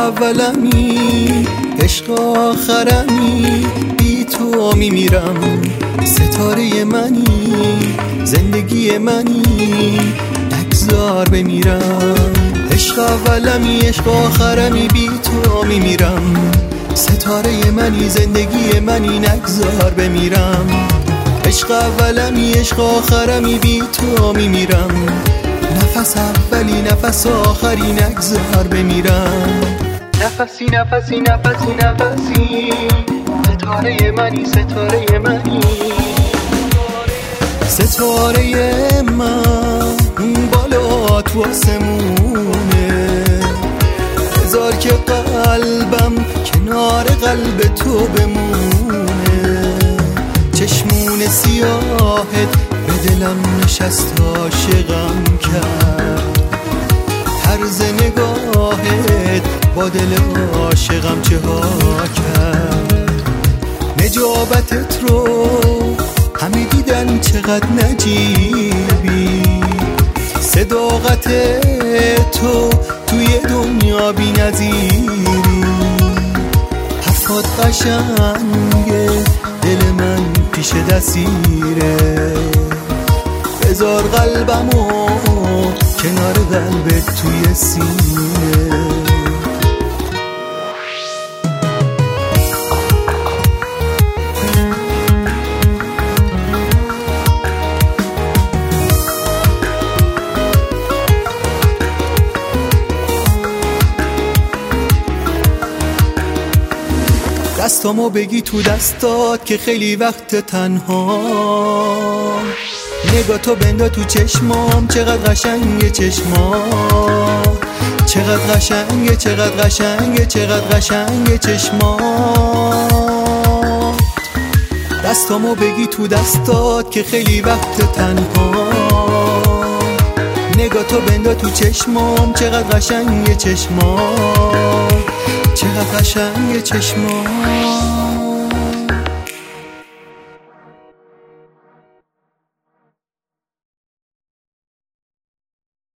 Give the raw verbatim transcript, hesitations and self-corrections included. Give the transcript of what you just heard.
اولمی عشق آخرمی، بی تو میمیرم ستاره منی، زندگی منی نگذار بمیرم. عشق اولمی عشق آخرمی، بی تو میمیرم ستاره منی، زندگی منی نگذار بمیرم. عشق اولمی عشق آخرمی، بی تو میمیرم نفس اولی نفس آخری نگذار بمیرم. نفسی نفسی نفسی نفسی ستاره منی ستاره منی، ستاره من بالا تو آسمونه، بذار که قلبم کنار قلب تو بمونه. چشمون سیاهت به دلم نشست عاشقم کرد، طرز نگاهت با دل عاشقم چه ها کرد. نجابتت رو همه دیدن چقدر نجیبی، صداقت تو توی دنیا بی نظیری. حرفات قشنگه دل من پیش دستیره، بذار قلبمو کنار قلبت توی سینه. دستامو بگی تو دستات که خیلی وقت تنها، نگاه تو بندا تو چشمام چقدر قشنگه چشمام، چقدر قشنگه چقدر قشنگه چقدر قشنگه چشمام. دستامو بگی تو دستات که خیلی وقت تنها، نگاه تو بندا تو چشمام چقدر قشنگه چشمام، چقدر قشنگه چشمام.